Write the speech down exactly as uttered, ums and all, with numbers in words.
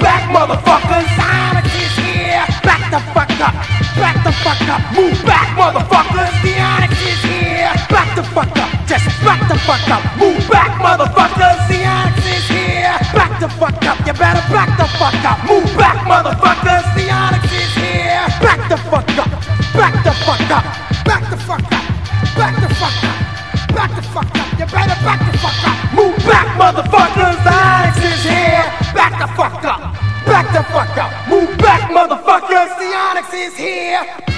back, motherfuckers. Onyx is here. Back the fuck up. Back the fuck up. Move back, motherfuckers. The Onyx is here. Back the fuck up. Just back the fuck up. Move back, motherfuckers. The Onyx is here. Back the fuck up. You better back the fuck up. Move back, motherfuckers. The Onyx is here. Back the fuck up. Back the fuck up. Back the fuck up. Back the fuck up. Back the fuck up. You better back the fuck up. Move back, motherfuckers. The Onyx is here. Back the fuck up. Back the fuck up. Move back, motherfuckers. The Onyx is here.